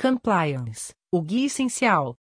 Compliance, o guia essencial.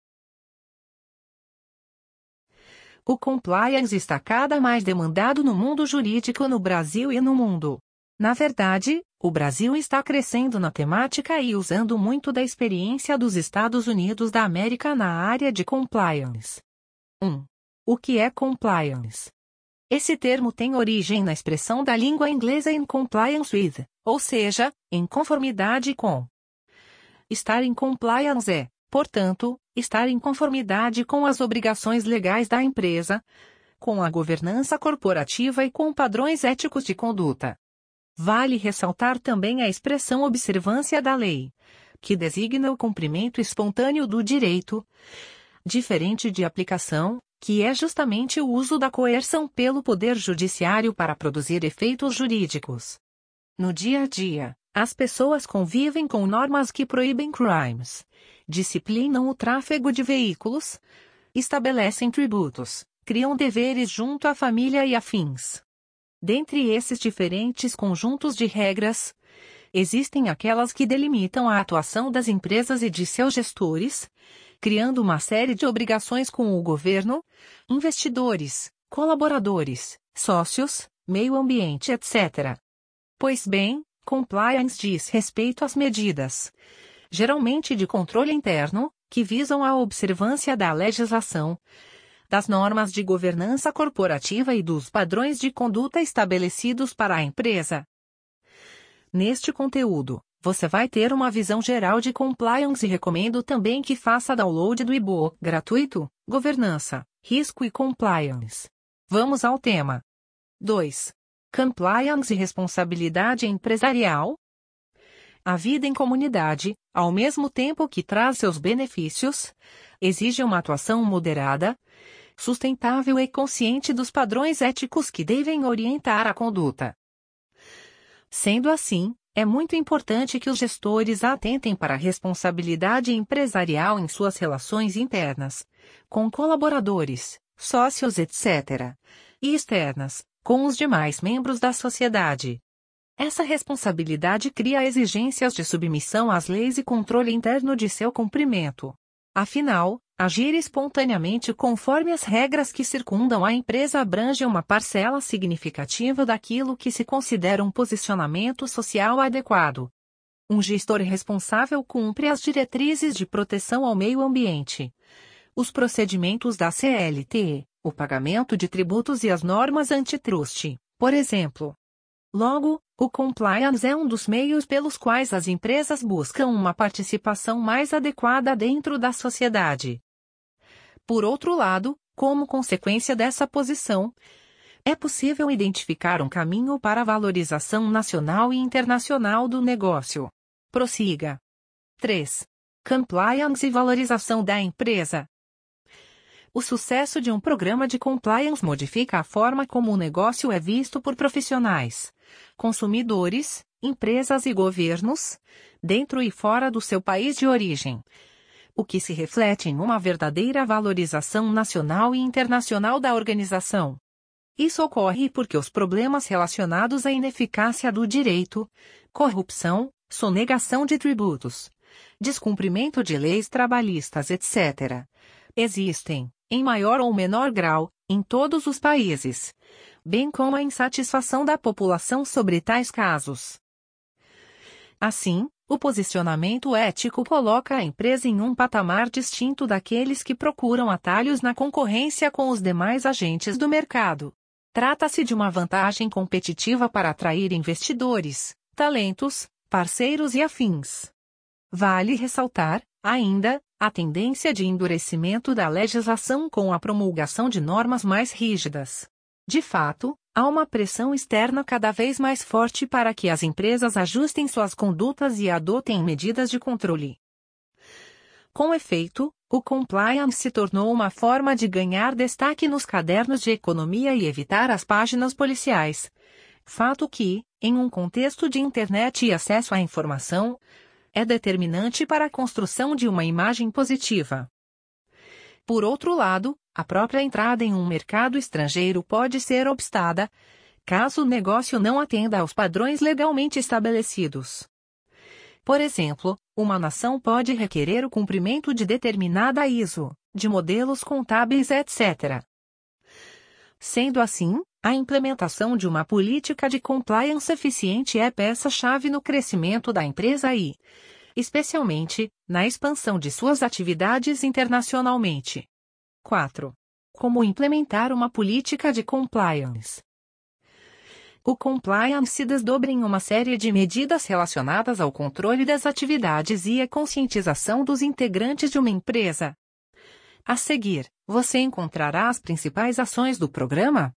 O compliance está cada mais demandado no mundo jurídico no Brasil e no mundo. Na verdade, o Brasil está crescendo na temática e usando muito da experiência dos Estados Unidos da América na área de compliance. 1. O que é compliance? Esse termo tem origem na expressão da língua inglesa in compliance with, ou seja, em conformidade com. Estar em compliance é, portanto, estar em conformidade com as obrigações legais da empresa, com a governança corporativa e com padrões éticos de conduta. Vale ressaltar também a expressão observância da lei, que designa o cumprimento espontâneo do direito, diferente de aplicação, que é justamente o uso da coerção pelo Poder Judiciário para produzir efeitos jurídicos. No dia a dia, as pessoas convivem com normas que proíbem crimes, disciplinam o tráfego de veículos, estabelecem tributos, criam deveres junto à família e afins. Dentre esses diferentes conjuntos de regras, existem aquelas que delimitam a atuação das empresas e de seus gestores, criando uma série de obrigações com o governo, investidores, colaboradores, sócios, meio ambiente, etc. Pois bem, compliance diz respeito às medidas, geralmente de controle interno, que visam a observância da legislação, das normas de governança corporativa e dos padrões de conduta estabelecidos para a empresa. Neste conteúdo, você vai ter uma visão geral de compliance e recomendo também que faça download do e-book gratuito, Governança, Risco e Compliance. Vamos ao tema. 2. Compliance e responsabilidade empresarial. A vida em comunidade, ao mesmo tempo que traz seus benefícios, exige uma atuação moderada, sustentável e consciente dos padrões éticos que devem orientar a conduta. Sendo assim, é muito importante que os gestores atentem para a responsabilidade empresarial em suas relações internas, com colaboradores, sócios, etc., e externas, com os demais membros da sociedade. Essa responsabilidade cria exigências de submissão às leis e controle interno de seu cumprimento. Afinal, agir espontaneamente conforme as regras que circundam a empresa abrange uma parcela significativa daquilo que se considera um posicionamento social adequado. Um gestor responsável cumpre as diretrizes de proteção ao meio ambiente, os procedimentos da CLT, o pagamento de tributos e as normas antitrust, por exemplo. Logo, o compliance é um dos meios pelos quais as empresas buscam uma participação mais adequada dentro da sociedade. Por outro lado, como consequência dessa posição, é possível identificar um caminho para a valorização nacional e internacional do negócio. Prossiga. 3. Compliance e valorização da empresa. O sucesso de um programa de compliance modifica a forma como o negócio é visto por profissionais, consumidores, empresas e governos, dentro e fora do seu país de origem, o que se reflete em uma verdadeira valorização nacional e internacional da organização. Isso ocorre porque os problemas relacionados à ineficácia do direito, corrupção, sonegação de tributos, descumprimento de leis trabalhistas, etc., existem, em maior ou menor grau, em todos os países, bem como a insatisfação da população sobre tais casos. Assim, o posicionamento ético coloca a empresa em um patamar distinto daqueles que procuram atalhos na concorrência com os demais agentes do mercado. Trata-se de uma vantagem competitiva para atrair investidores, talentos, parceiros e afins. Vale ressaltar, ainda, a tendência de endurecimento da legislação com a promulgação de normas mais rígidas. De fato, há uma pressão externa cada vez mais forte para que as empresas ajustem suas condutas e adotem medidas de controle. Com efeito, o compliance se tornou uma forma de ganhar destaque nos cadernos de economia e evitar as páginas policiais. Fato que, em um contexto de internet e acesso à informação, é determinante para a construção de uma imagem positiva. Por outro lado, a própria entrada em um mercado estrangeiro pode ser obstada, caso o negócio não atenda aos padrões legalmente estabelecidos. Por exemplo, uma nação pode requerer o cumprimento de determinada ISO, de modelos contábeis, etc. Sendo assim, a implementação de uma política de compliance eficiente é peça-chave no crescimento da empresa e, especialmente, na expansão de suas atividades internacionalmente. 4. Como implementar uma política de compliance? O compliance se desdobra em uma série de medidas relacionadas ao controle das atividades e à conscientização dos integrantes de uma empresa. A seguir, você encontrará as principais ações do programa.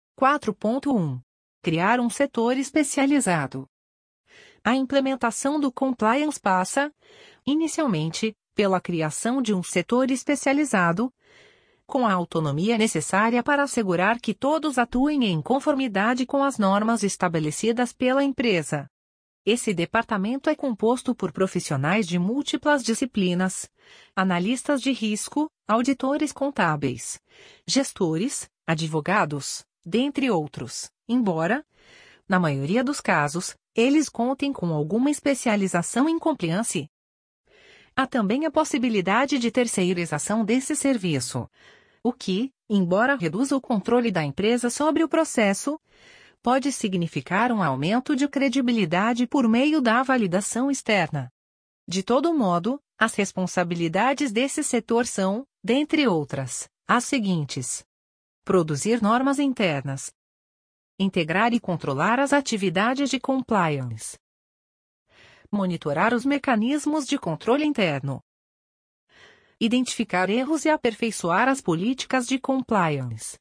4.1. Criar um setor especializado. A implementação do compliance passa, inicialmente, pela criação de um setor especializado, com a autonomia necessária para assegurar que todos atuem em conformidade com as normas estabelecidas pela empresa. Esse departamento é composto por profissionais de múltiplas disciplinas, analistas de risco, auditores contábeis, gestores, advogados, dentre outros, embora, na maioria dos casos, eles contem com alguma especialização em compliance. Há também a possibilidade de terceirização desse serviço, o que, embora reduza o controle da empresa sobre o processo, pode significar um aumento de credibilidade por meio da validação externa. De todo modo, as responsabilidades desse setor são, dentre outras, as seguintes: produzir normas internas, integrar e controlar as atividades de compliance, monitorar os mecanismos de controle interno, identificar erros e aperfeiçoar as políticas de compliance.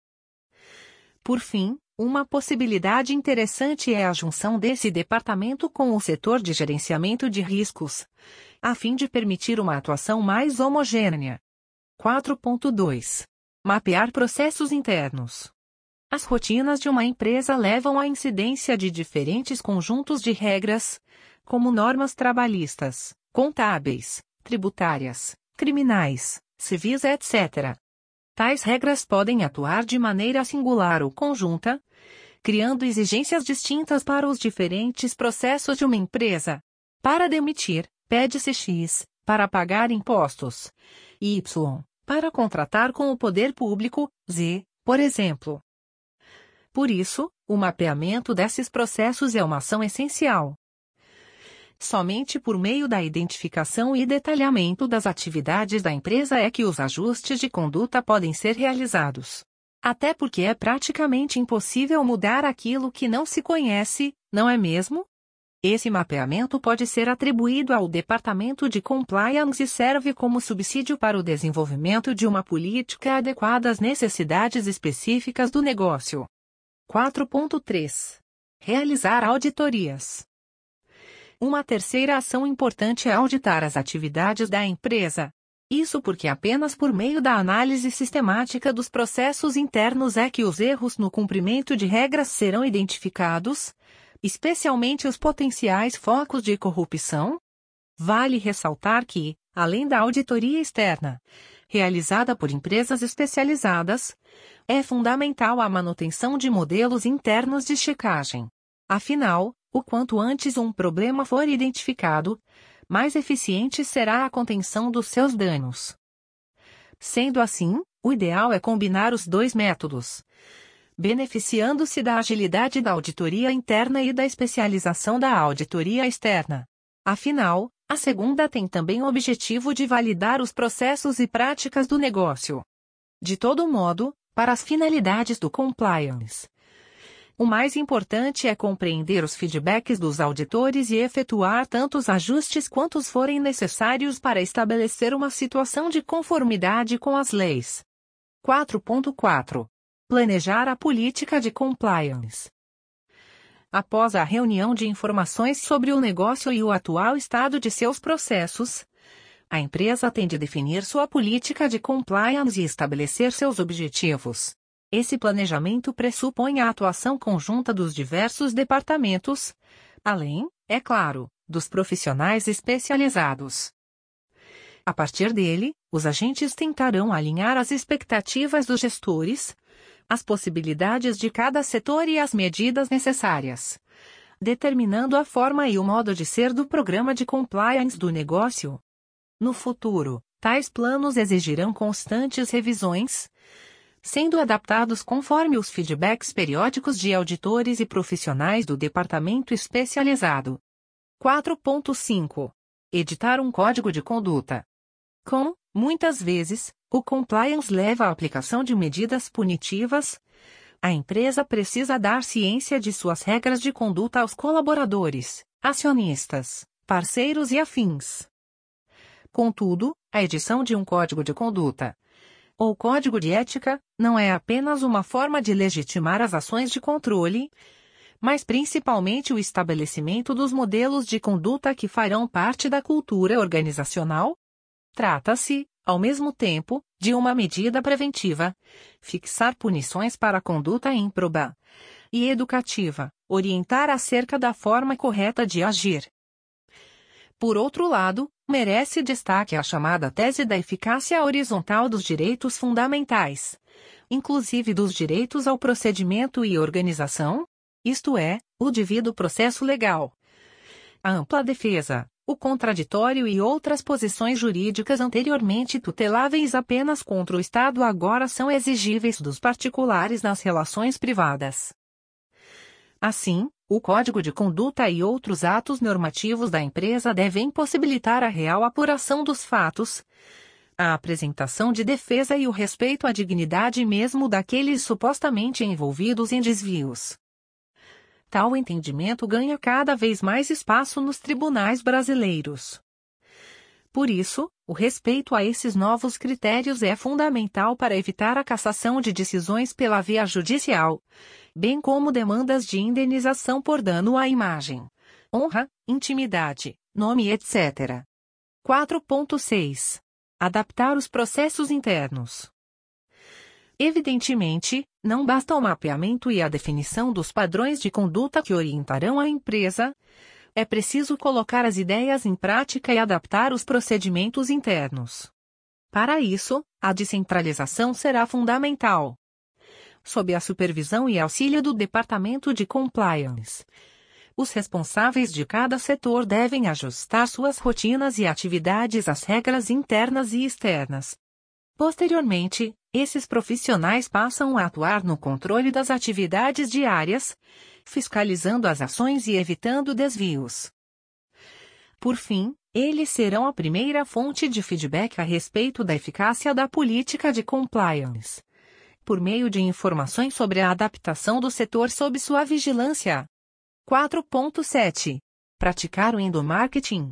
Por fim, uma possibilidade interessante é a junção desse departamento com o setor de gerenciamento de riscos, a fim de permitir uma atuação mais homogênea. 4.2. Mapear processos internos. As rotinas de uma empresa levam à incidência de diferentes conjuntos de regras, como normas trabalhistas, contábeis, tributárias, criminais, civis, etc. Tais regras podem atuar de maneira singular ou conjunta, criando exigências distintas para os diferentes processos de uma empresa. Para demitir, pede-se X, para pagar impostos, e Y, para contratar com o poder público, Z, por exemplo. Por isso, o mapeamento desses processos é uma ação essencial. Somente por meio da identificação e detalhamento das atividades da empresa é que os ajustes de conduta podem ser realizados. Até porque é praticamente impossível mudar aquilo que não se conhece, não é mesmo? Esse mapeamento pode ser atribuído ao Departamento de Compliance e serve como subsídio para o desenvolvimento de uma política adequada às necessidades específicas do negócio. 4.3. Realizar auditorias. Uma terceira ação importante é auditar as atividades da empresa. Isso porque apenas por meio da análise sistemática dos processos internos é que os erros no cumprimento de regras serão identificados, especialmente os potenciais focos de corrupção. Vale ressaltar que, além da auditoria externa, realizada por empresas especializadas, é fundamental a manutenção de modelos internos de checagem. Afinal, o quanto antes um problema for identificado, mais eficiente será a contenção dos seus danos. Sendo assim, o ideal é combinar os dois métodos, beneficiando-se da agilidade da auditoria interna e da especialização da auditoria externa. Afinal, a segunda tem também o objetivo de validar os processos e práticas do negócio. De todo modo, para as finalidades do compliance, o mais importante é compreender os feedbacks dos auditores e efetuar tantos ajustes quantos forem necessários para estabelecer uma situação de conformidade com as leis. 4.4. Planejar a política de compliance. Após a reunião de informações sobre o negócio e o atual estado de seus processos, a empresa tem de definir sua política de compliance e estabelecer seus objetivos. Esse planejamento pressupõe a atuação conjunta dos diversos departamentos, além, é claro, dos profissionais especializados. A partir dele, os agentes tentarão alinhar as expectativas dos gestores, as possibilidades de cada setor e as medidas necessárias, determinando a forma e o modo de ser do programa de compliance do negócio. No futuro, tais planos exigirão constantes revisões, sendo adaptados conforme os feedbacks periódicos de auditores e profissionais do departamento especializado. 4.5. Editar um código de conduta. Muitas vezes, o compliance leva à aplicação de medidas punitivas. A empresa precisa dar ciência de suas regras de conduta aos colaboradores, acionistas, parceiros e afins. Contudo, a edição de um código de conduta, ou código de ética, não é apenas uma forma de legitimar as ações de controle, mas principalmente o estabelecimento dos modelos de conduta que farão parte da cultura organizacional. Trata-se, ao mesmo tempo, de uma medida preventiva, fixar punições para a conduta ímproba, e educativa, orientar acerca da forma correta de agir. Por outro lado, merece destaque a chamada tese da eficácia horizontal dos direitos fundamentais, inclusive dos direitos ao procedimento e organização, isto é, o devido processo legal, a ampla defesa, o contraditório e outras posições jurídicas anteriormente tuteláveis apenas contra o Estado agora são exigíveis dos particulares nas relações privadas. Assim, o Código de Conduta e outros atos normativos da empresa devem possibilitar a real apuração dos fatos, a apresentação de defesa e o respeito à dignidade mesmo daqueles supostamente envolvidos em desvios. Tal entendimento ganha cada vez mais espaço nos tribunais brasileiros. Por isso, o respeito a esses novos critérios é fundamental para evitar a cassação de decisões pela via judicial, bem como demandas de indenização por dano à imagem, honra, intimidade, nome, etc. 4.6. Adaptar os processos internos. Evidentemente, não basta o mapeamento e a definição dos padrões de conduta que orientarão a empresa. É preciso colocar as ideias em prática e adaptar os procedimentos internos. Para isso, a descentralização será fundamental. Sob a supervisão e auxílio do Departamento de Compliance, os responsáveis de cada setor devem ajustar suas rotinas e atividades às regras internas e externas. Posteriormente, esses profissionais passam a atuar no controle das atividades diárias, fiscalizando as ações e evitando desvios. Por fim, eles serão a primeira fonte de feedback a respeito da eficácia da política de compliance, por meio de informações sobre a adaptação do setor sob sua vigilância. 4.7. Praticar o endomarketing.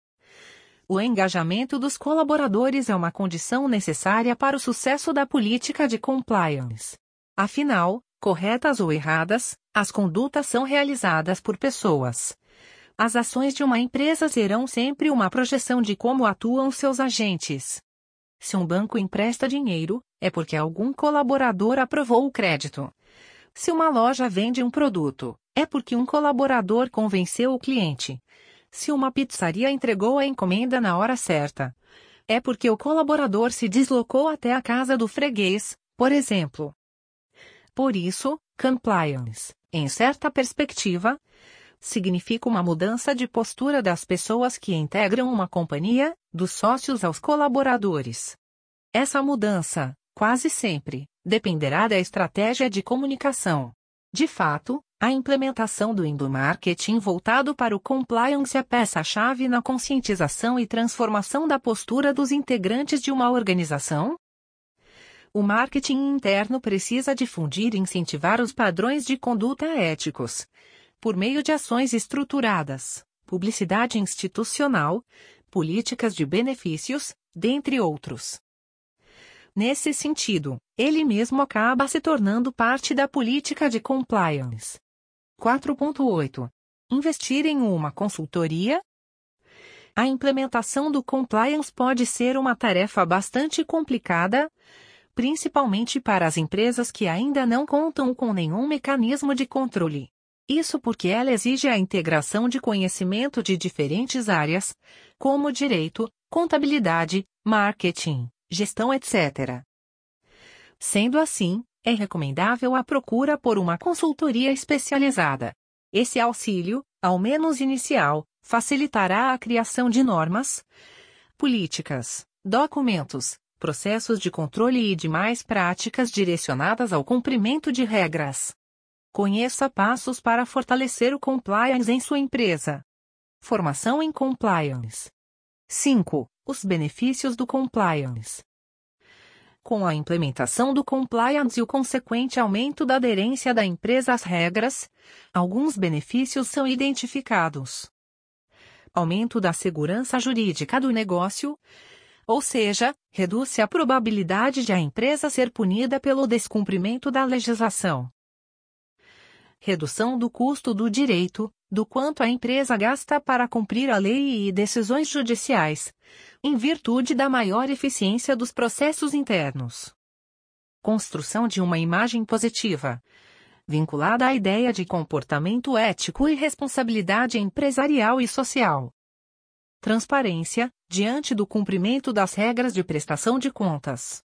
O engajamento dos colaboradores é uma condição necessária para o sucesso da política de compliance. Afinal, corretas ou erradas, as condutas são realizadas por pessoas. As ações de uma empresa serão sempre uma projeção de como atuam seus agentes. Se um banco empresta dinheiro, é porque algum colaborador aprovou o crédito. Se uma loja vende um produto, é porque um colaborador convenceu o cliente. Se uma pizzaria entregou a encomenda na hora certa, é porque o colaborador se deslocou até a casa do freguês, por exemplo. Por isso, compliance, em certa perspectiva, significa uma mudança de postura das pessoas que integram uma companhia, dos sócios aos colaboradores. Essa mudança, quase sempre, dependerá da estratégia de comunicação. De fato, a implementação do endomarketing voltado para o compliance é peça-chave na conscientização e transformação da postura dos integrantes de uma organização. O marketing interno precisa difundir e incentivar os padrões de conduta éticos, por meio de ações estruturadas, publicidade institucional, políticas de benefícios, dentre outros. Nesse sentido, ele mesmo acaba se tornando parte da política de compliance. 4.8. Investir em uma consultoria. A implementação do compliance pode ser uma tarefa bastante complicada, principalmente para as empresas que ainda não contam com nenhum mecanismo de controle. Isso porque ela exige a integração de conhecimento de diferentes áreas, como direito, contabilidade, marketing, gestão, etc. Sendo assim, é recomendável a procura por uma consultoria especializada. Esse auxílio, ao menos inicial, facilitará a criação de normas, políticas, documentos, processos de controle e demais práticas direcionadas ao cumprimento de regras. Conheça passos para fortalecer o compliance em sua empresa. Formação em compliance. 5. Os benefícios do compliance. Com a implementação do compliance e o consequente aumento da aderência da empresa às regras, alguns benefícios são identificados. Aumento da segurança jurídica do negócio, ou seja, reduz-se a probabilidade de a empresa ser punida pelo descumprimento da legislação. Redução do custo do direito, do quanto a empresa gasta para cumprir a lei e decisões judiciais, em virtude da maior eficiência dos processos internos. Construção de uma imagem positiva, vinculada à ideia de comportamento ético e responsabilidade empresarial e social. Transparência, diante do cumprimento das regras de prestação de contas.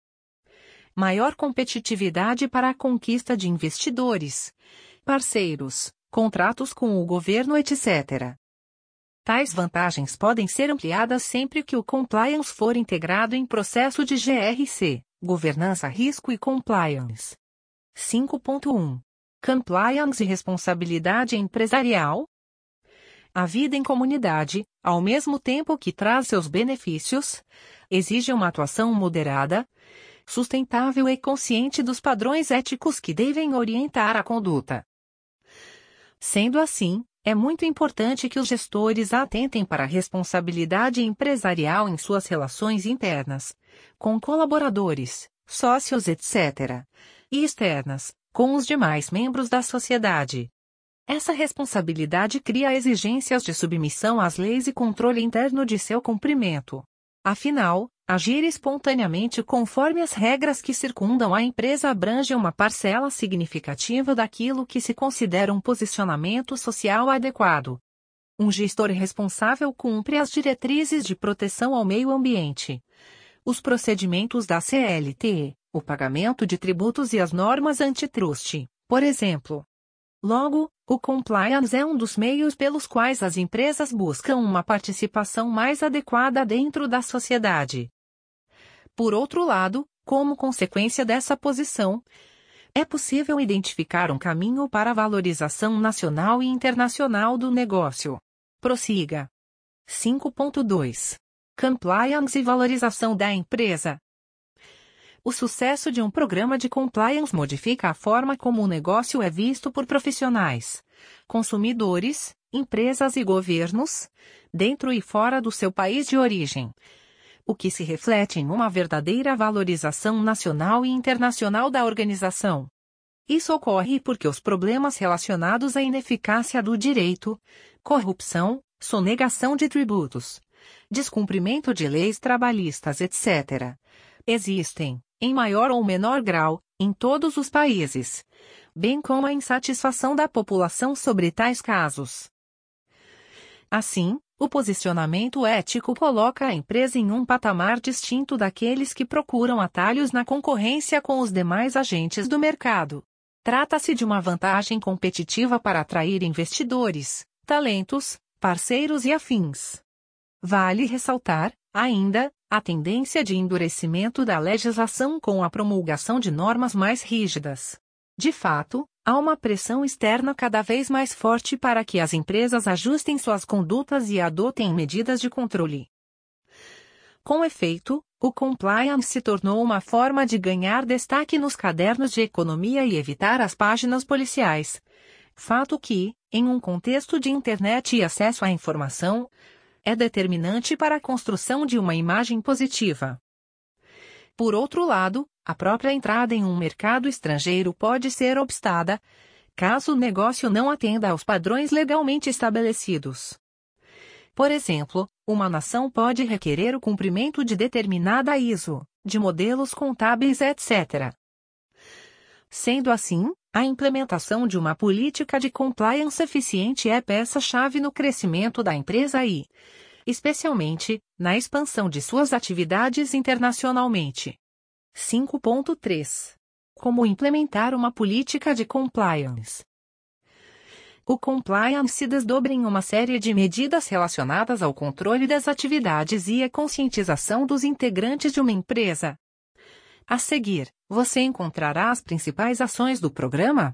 Maior competitividade para a conquista de investidores, parceiros, contratos com o governo, etc. Tais vantagens podem ser ampliadas sempre que o compliance for integrado em processo de GRC, Governança, Risco e Compliance. 5.1. Compliance e responsabilidade empresarial. A vida em comunidade, ao mesmo tempo que traz seus benefícios, exige uma atuação moderada, sustentável e consciente dos padrões éticos que devem orientar a conduta. Sendo assim, é muito importante que os gestores atentem para a responsabilidade empresarial em suas relações internas, com colaboradores, sócios, etc., e externas, com os demais membros da sociedade. Essa responsabilidade cria exigências de submissão às leis e controle interno de seu cumprimento. Afinal, agir espontaneamente conforme as regras que circundam a empresa abrange uma parcela significativa daquilo que se considera um posicionamento social adequado. Um gestor responsável cumpre as diretrizes de proteção ao meio ambiente, os procedimentos da CLT, o pagamento de tributos e as normas antitruste, por exemplo. Logo, o compliance é um dos meios pelos quais as empresas buscam uma participação mais adequada dentro da sociedade. Por outro lado, como consequência dessa posição, é possível identificar um caminho para a valorização nacional e internacional do negócio. Prossiga. 5.2. Compliance e valorização da empresa. O sucesso de um programa de compliance modifica a forma como o negócio é visto por profissionais, consumidores, empresas e governos, dentro e fora do seu país de origem, o que se reflete em uma verdadeira valorização nacional e internacional da organização. Isso ocorre porque os problemas relacionados à ineficácia do direito, corrupção, sonegação de tributos, descumprimento de leis trabalhistas, etc., existem, em maior ou menor grau, em todos os países, bem como a insatisfação da população sobre tais casos. Assim, o posicionamento ético coloca a empresa em um patamar distinto daqueles que procuram atalhos na concorrência com os demais agentes do mercado. Trata-se de uma vantagem competitiva para atrair investidores, talentos, parceiros e afins. Vale ressaltar, ainda, a tendência de endurecimento da legislação com a promulgação de normas mais rígidas. De fato, há uma pressão externa cada vez mais forte para que as empresas ajustem suas condutas e adotem medidas de controle. Com efeito, o compliance se tornou uma forma de ganhar destaque nos cadernos de economia e evitar as páginas policiais. Fato que, em um contexto de internet e acesso à informação, é determinante para a construção de uma imagem positiva. Por outro lado, a própria entrada em um mercado estrangeiro pode ser obstada, caso o negócio não atenda aos padrões legalmente estabelecidos. Por exemplo, uma nação pode requerer o cumprimento de determinada ISO, de modelos contábeis, etc. Sendo assim, a implementação de uma política de compliance eficiente é peça-chave no crescimento da empresa e, especialmente, na expansão de suas atividades internacionalmente. 5.3. Como implementar uma política de compliance? O compliance se desdobra em uma série de medidas relacionadas ao controle das atividades e à conscientização dos integrantes de uma empresa. A seguir, você encontrará as principais ações do programa.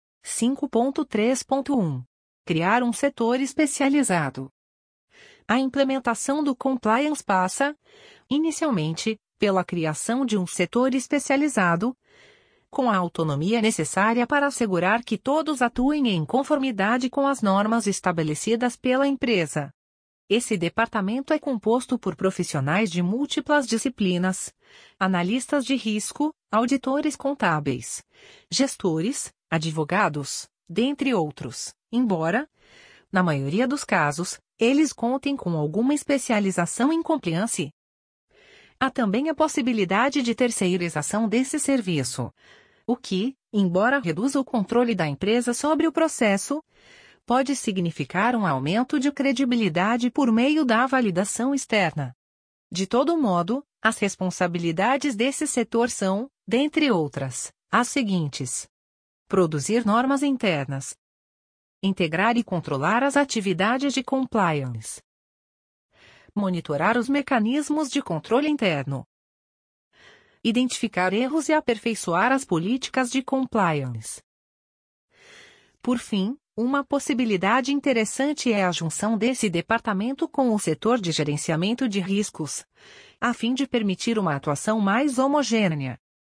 5.3.1 Criar um setor especializado. A implementação do compliance passa, inicialmente, pela criação de um setor especializado, com a autonomia necessária para assegurar que todos atuem em conformidade com as normas estabelecidas pela empresa. Esse departamento é composto por profissionais de múltiplas disciplinas, analistas de risco, auditores contábeis, gestores, advogados, dentre outros, embora, na maioria dos casos, eles contem com alguma especialização em compliance. Há também a possibilidade de terceirização desse serviço, o que, embora reduza o controle da empresa sobre o processo, pode significar um aumento de credibilidade por meio da validação externa. De todo modo, as responsabilidades desse setor são, dentre outras, as seguintes: produzir normas internas, integrar e controlar as atividades de compliance, monitorar os mecanismos de controle interno, identificar erros e aperfeiçoar as políticas de compliance. Por fim, uma possibilidade interessante é a junção desse departamento com o setor de gerenciamento de riscos, a fim de permitir uma atuação mais homogênea.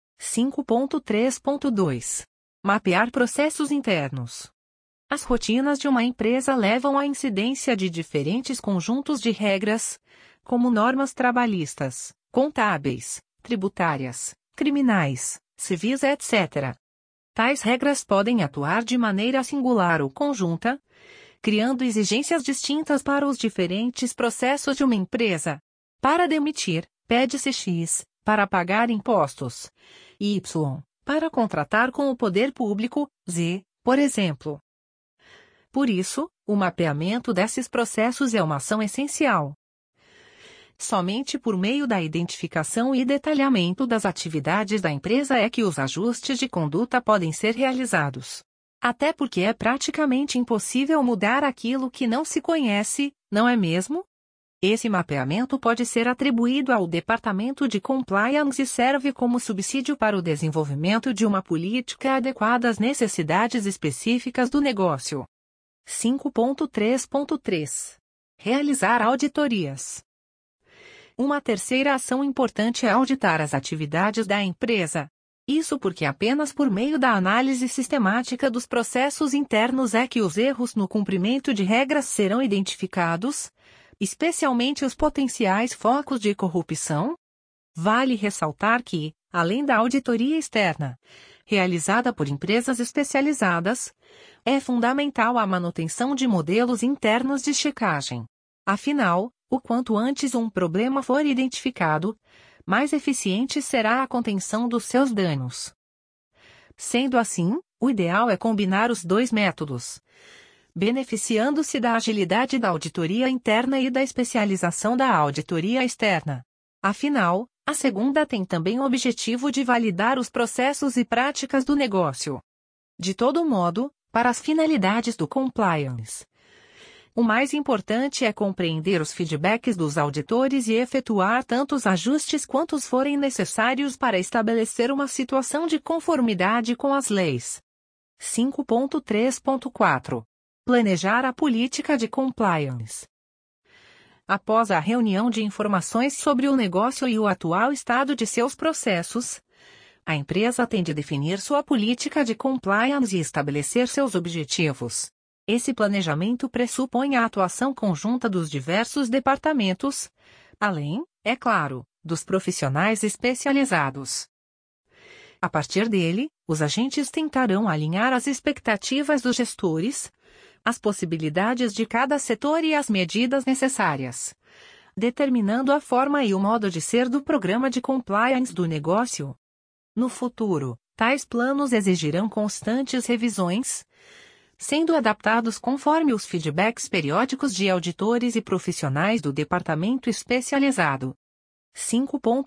5.3.2 Mapear processos internos. As rotinas de uma empresa levam à incidência de diferentes conjuntos de regras, como normas trabalhistas, contábeis, tributárias, criminais, civis, etc. Tais regras podem atuar de maneira singular ou conjunta, criando exigências distintas para os diferentes processos de uma empresa. Para demitir, pede-se X, para pagar impostos, Y, para contratar com o poder público, Z, por exemplo. Por isso, o mapeamento desses processos é uma ação essencial. Somente por meio da identificação e detalhamento das atividades da empresa é que os ajustes de conduta podem ser realizados. Até porque é praticamente impossível mudar aquilo que não se conhece, não é mesmo? Esse mapeamento pode ser atribuído ao Departamento de Compliance e serve como subsídio para o desenvolvimento de uma política adequada às necessidades específicas do negócio. 5.3.3 Realizar auditorias. Uma terceira ação importante é auditar as atividades da empresa. Isso porque apenas por meio da análise sistemática dos processos internos é que os erros no cumprimento de regras serão identificados, especialmente os potenciais focos de corrupção. Vale ressaltar que, além da auditoria externa, realizada por empresas especializadas, é fundamental a manutenção de modelos internos de checagem. Afinal, o quanto antes um problema for identificado, mais eficiente será a contenção dos seus danos. Sendo assim, o ideal é combinar os dois métodos, beneficiando-se da agilidade da auditoria interna e da especialização da auditoria externa. Afinal, a segunda tem também o objetivo de validar os processos e práticas do negócio. De todo modo, para as finalidades do compliance, o mais importante é compreender os feedbacks dos auditores e efetuar tantos ajustes quantos forem necessários para estabelecer uma situação de conformidade com as leis. 5.3.4 Planejar a política de compliance. Após a reunião de informações sobre o negócio e o atual estado de seus processos, a empresa tem de definir sua política de compliance e estabelecer seus objetivos. Esse planejamento pressupõe a atuação conjunta dos diversos departamentos, além, é claro, dos profissionais especializados. A partir dele, os agentes tentarão alinhar as expectativas dos gestores, as possibilidades de cada setor e as medidas necessárias, determinando a forma e o modo de ser do programa de compliance do negócio. No futuro, tais planos exigirão constantes revisões, sendo adaptados conforme os feedbacks periódicos de auditores e profissionais do departamento especializado.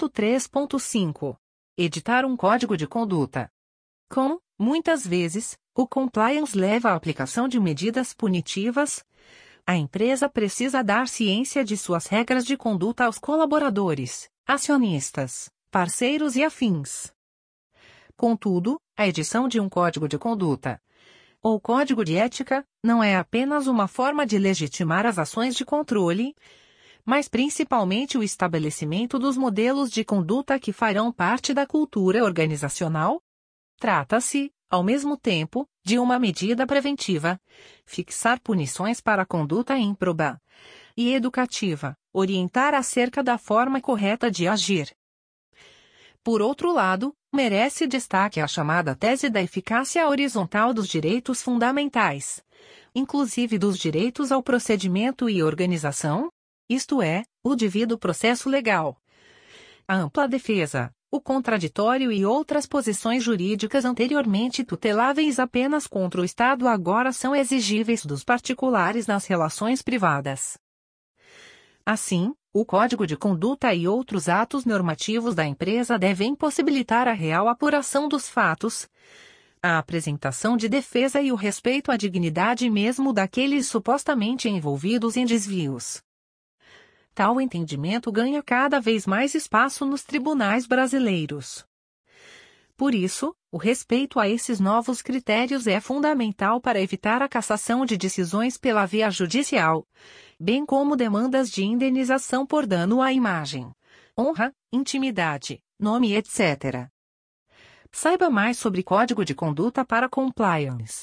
5.3.5 Editar um código de conduta. Muitas vezes, O compliance leva à aplicação de medidas punitivas. A empresa precisa dar ciência de suas regras de conduta aos colaboradores, acionistas, parceiros e afins. Contudo, a edição de um código de conduta, ou código de ética, não é apenas uma forma de legitimar as ações de controle, mas principalmente o estabelecimento dos modelos de conduta que farão parte da cultura organizacional. Trata-se, ao mesmo tempo, de uma medida preventiva, fixar punições para a conduta ímproba, e educativa, orientar acerca da forma correta de agir. Por outro lado, merece destaque a chamada tese da eficácia horizontal dos direitos fundamentais, inclusive dos direitos ao procedimento e organização, isto é, o devido processo legal, a ampla defesa, o contraditório e outras posições jurídicas anteriormente tuteláveis apenas contra o Estado agora são exigíveis dos particulares nas relações privadas. Assim, o Código de Conduta e outros atos normativos da empresa devem possibilitar a real apuração dos fatos, a apresentação de defesa e o respeito à dignidade mesmo daqueles supostamente envolvidos em desvios. Tal entendimento ganha cada vez mais espaço nos tribunais brasileiros. Por isso, o respeito a esses novos critérios é fundamental para evitar a cassação de decisões pela via judicial, bem como demandas de indenização por dano à imagem, honra, intimidade, nome, etc. Saiba mais sobre Código de Conduta para Compliance.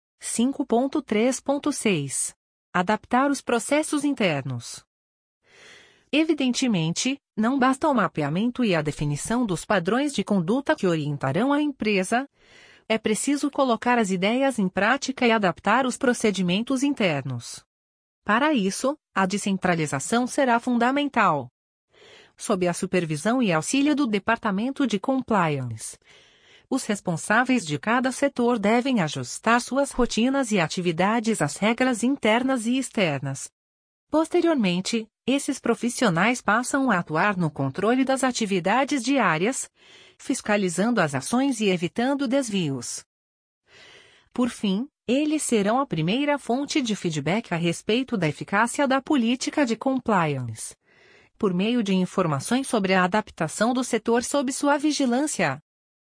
5.3.6. Adaptar os processos internos. Evidentemente, não basta o mapeamento e a definição dos padrões de conduta que orientarão a empresa. É preciso colocar as ideias em prática e adaptar os procedimentos internos. Para isso, a descentralização será fundamental. Sob a supervisão e auxílio do Departamento de Compliance, os responsáveis de cada setor devem ajustar suas rotinas e atividades às regras internas e externas. Posteriormente, esses profissionais passam a atuar no controle das atividades diárias, fiscalizando as ações e evitando desvios. Por fim, eles serão a primeira fonte de feedback a respeito da eficácia da política de compliance, por meio de informações sobre a adaptação do setor sob sua vigilância.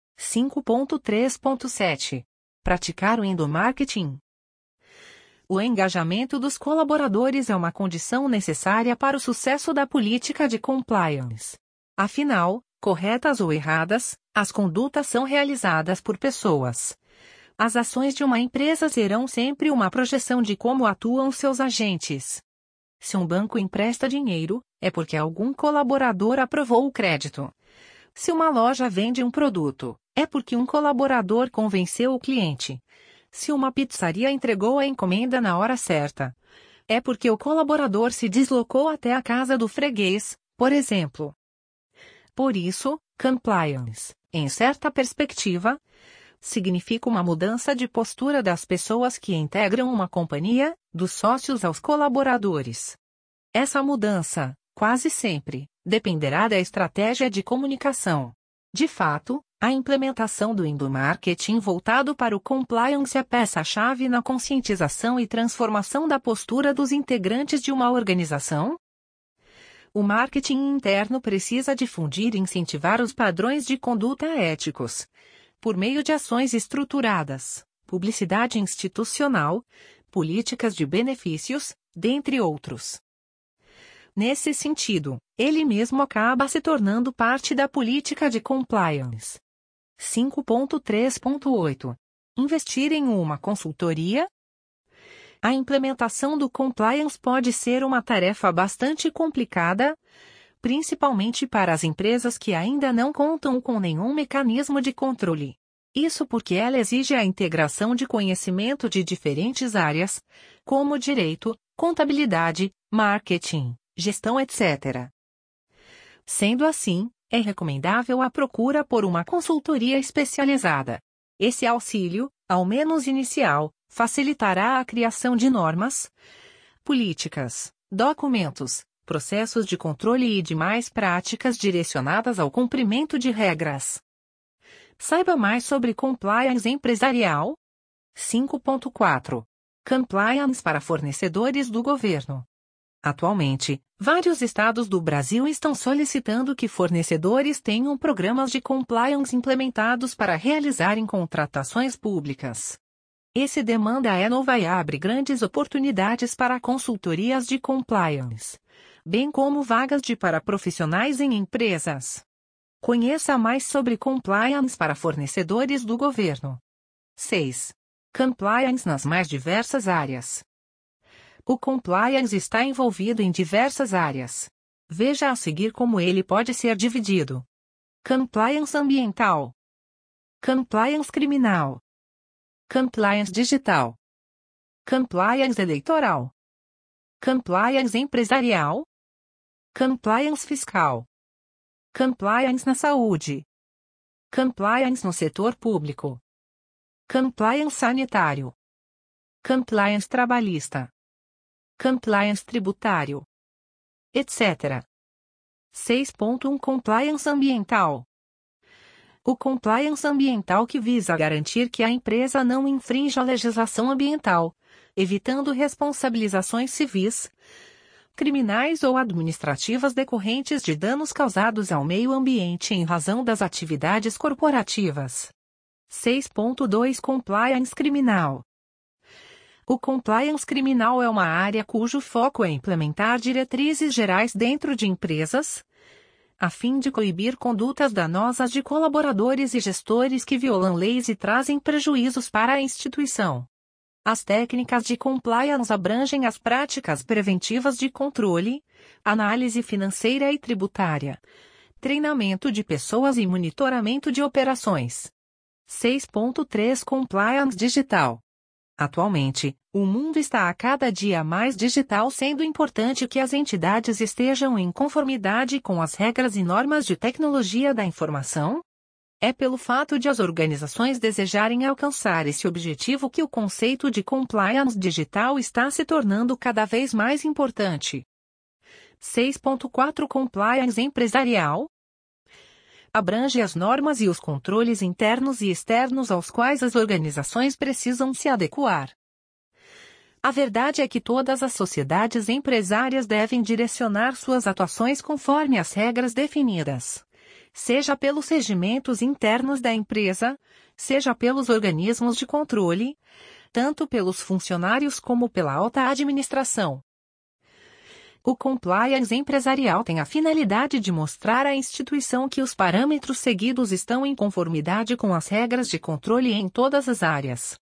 5.3.7. Praticar o endomarketing. O engajamento dos colaboradores é uma condição necessária para o sucesso da política de compliance. Afinal, corretas ou erradas, as condutas são realizadas por pessoas. As ações de uma empresa serão sempre uma projeção de como atuam seus agentes. Se um banco empresta dinheiro, é porque algum colaborador aprovou o crédito. Se uma loja vende um produto, é porque um colaborador convenceu o cliente. Se uma pizzaria entregou a encomenda na hora certa, é porque o colaborador se deslocou até a casa do freguês, por exemplo. Por isso, compliance, em certa perspectiva, significa uma mudança de postura das pessoas que integram uma companhia, dos sócios aos colaboradores. Essa mudança, quase sempre, dependerá da estratégia de comunicação. De fato, a implementação do endomarketing voltado para o compliance é peça-chave na conscientização e transformação da postura dos integrantes de uma organização. O marketing interno precisa difundir e incentivar os padrões de conduta éticos, por meio de ações estruturadas, publicidade institucional, políticas de benefícios, dentre outros. Nesse sentido, ele mesmo acaba se tornando parte da política de compliance. 5.3.8. Investir em uma consultoria? A implementação do compliance pode ser uma tarefa bastante complicada, principalmente para as empresas que ainda não contam com nenhum mecanismo de controle. Isso porque ela exige a integração de conhecimento de diferentes áreas, como direito, contabilidade, marketing, gestão, etc. Sendo assim, é recomendável a procura por uma consultoria especializada. Esse auxílio, ao menos inicial, facilitará a criação de normas, políticas, documentos, processos de controle e demais práticas direcionadas ao cumprimento de regras. Saiba mais sobre compliance empresarial. 5.4. Compliance para fornecedores do governo. Atualmente, vários estados do Brasil estão solicitando que fornecedores tenham programas de compliance implementados para realizarem contratações públicas. Essa demanda é nova e abre grandes oportunidades para consultorias de compliance, bem como vagas de para profissionais em empresas. Conheça mais sobre compliance para fornecedores do governo. 6. Compliance nas mais diversas áreas. O compliance está envolvido em diversas áreas. Veja a seguir como ele pode ser dividido. Compliance ambiental. Compliance criminal. Compliance digital. Compliance eleitoral. Compliance empresarial. Compliance fiscal. Compliance na saúde. Compliance no setor público. Compliance sanitário. Compliance trabalhista. Compliance tributário, etc. 6.1 Compliance ambiental. O compliance ambiental que visa garantir que a empresa não infrinja a legislação ambiental, evitando responsabilizações civis, criminais ou administrativas decorrentes de danos causados ao meio ambiente em razão das atividades corporativas. 6.2 Compliance criminal. O compliance criminal é uma área cujo foco é implementar diretrizes gerais dentro de empresas, a fim de coibir condutas danosas de colaboradores e gestores que violam leis e trazem prejuízos para a instituição. As técnicas de compliance abrangem as práticas preventivas de controle, análise financeira e tributária, treinamento de pessoas e monitoramento de operações. 6.3 Compliance digital. Atualmente, o mundo está a cada dia mais digital, sendo importante que as entidades estejam em conformidade com as regras e normas de tecnologia da informação. É pelo fato de as organizações desejarem alcançar esse objetivo que o conceito de compliance digital está se tornando cada vez mais importante. 6.4 Compliance empresarial. Abrange as normas e os controles internos e externos aos quais as organizações precisam se adequar. A verdade é que todas as sociedades empresárias devem direcionar suas atuações conforme as regras definidas, seja pelos regimentos internos da empresa, seja pelos organismos de controle, tanto pelos funcionários como pela alta administração. O compliance empresarial tem a finalidade de mostrar à instituição que os parâmetros seguidos estão em conformidade com as regras de controle em todas as áreas.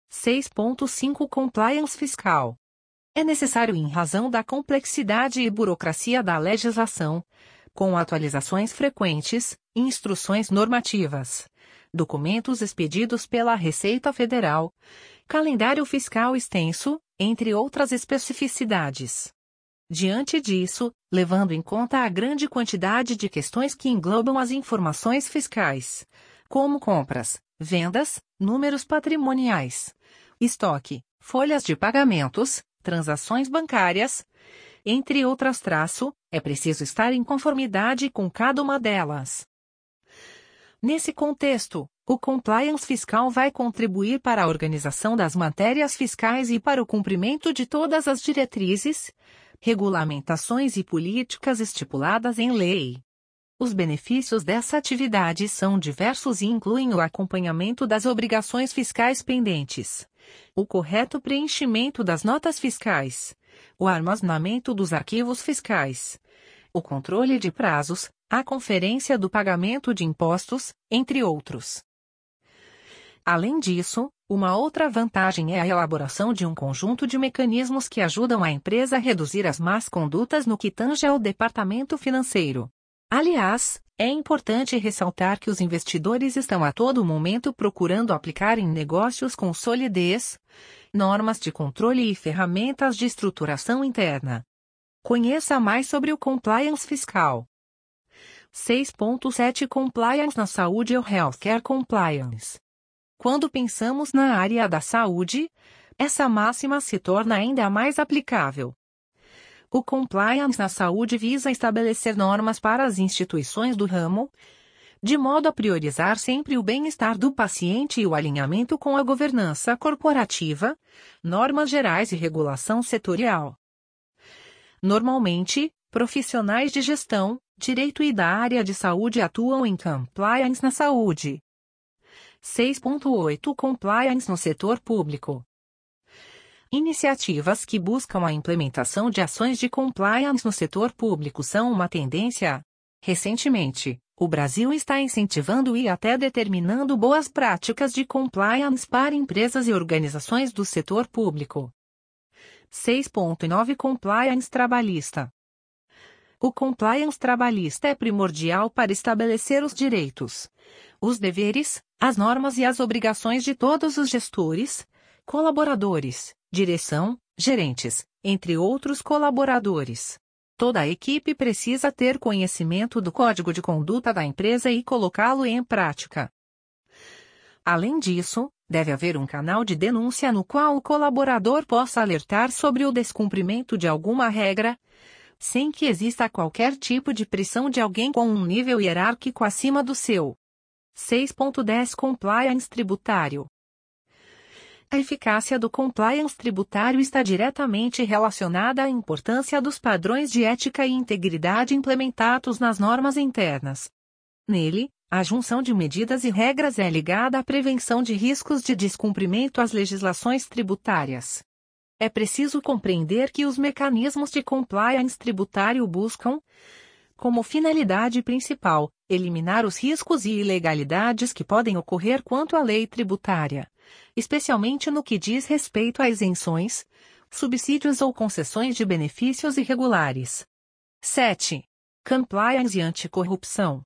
6.5 Compliance fiscal. É necessário em razão da complexidade e burocracia da legislação, com atualizações frequentes, instruções normativas, documentos expedidos pela Receita Federal, calendário fiscal extenso, entre outras especificidades. Diante disso, levando em conta a grande quantidade de questões que englobam as informações fiscais, como compras, vendas, números patrimoniais, estoque, folhas de pagamentos, transações bancárias, entre outras é preciso estar em conformidade com cada uma delas. Nesse contexto, o compliance fiscal vai contribuir para a organização das matérias fiscais e para o cumprimento de todas as diretrizes, regulamentações e políticas estipuladas em lei. Os benefícios dessa atividade são diversos e incluem o acompanhamento das obrigações fiscais pendentes, o correto preenchimento das notas fiscais, o armazenamento dos arquivos fiscais, o controle de prazos, a conferência do pagamento de impostos, entre outros. Além disso, uma outra vantagem é a elaboração de um conjunto de mecanismos que ajudam a empresa a reduzir as más condutas no que tange ao departamento financeiro. Aliás, é importante ressaltar que os investidores estão a todo momento procurando aplicar em negócios com solidez, normas de controle e ferramentas de estruturação interna. Conheça mais sobre o compliance fiscal. 6.7 Compliance na saúde ou Healthcare Compliance. Quando pensamos na área da saúde, essa máxima se torna ainda mais aplicável. O compliance na saúde visa estabelecer normas para as instituições do ramo, de modo a priorizar sempre o bem-estar do paciente e o alinhamento com a governança corporativa, normas gerais e regulação setorial. Normalmente, profissionais de gestão, direito e da área de saúde atuam em compliance na saúde. 6.8 Compliance no setor público. Iniciativas que buscam a implementação de ações de compliance no setor público são uma tendência. Recentemente, o Brasil está incentivando e até determinando boas práticas de compliance para empresas e organizações do setor público. 6.9 Compliance trabalhista. O compliance trabalhista é primordial para estabelecer os direitos, os deveres, as normas e as obrigações de todos os gestores, colaboradores, direção, gerentes, entre outros colaboradores. Toda a equipe precisa ter conhecimento do código de conduta da empresa e colocá-lo em prática. Além disso, deve haver um canal de denúncia no qual o colaborador possa alertar sobre o descumprimento de alguma regra, sem que exista qualquer tipo de pressão de alguém com um nível hierárquico acima do seu. 6.10 Compliance tributário. A eficácia do compliance tributário está diretamente relacionada à importância dos padrões de ética e integridade implementados nas normas internas. Nele, a junção de medidas e regras é ligada à prevenção de riscos de descumprimento às legislações tributárias. É preciso compreender que os mecanismos de compliance tributário buscam, como finalidade principal, eliminar os riscos e ilegalidades que podem ocorrer quanto à lei tributária, especialmente no que diz respeito a isenções, subsídios ou concessões de benefícios irregulares. 7. Compliance e anticorrupção.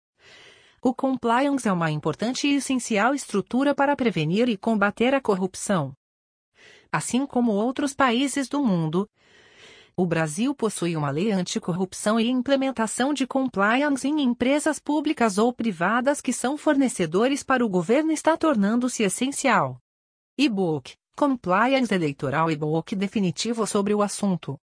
O compliance é uma importante e essencial estrutura para prevenir e combater a corrupção. Assim como outros países do mundo, o Brasil possui uma lei anticorrupção e implementação de compliance em empresas públicas ou privadas que são fornecedores para o governo está tornando-se essencial. E-book, Compliance Eleitoral e e-book definitivo sobre o assunto.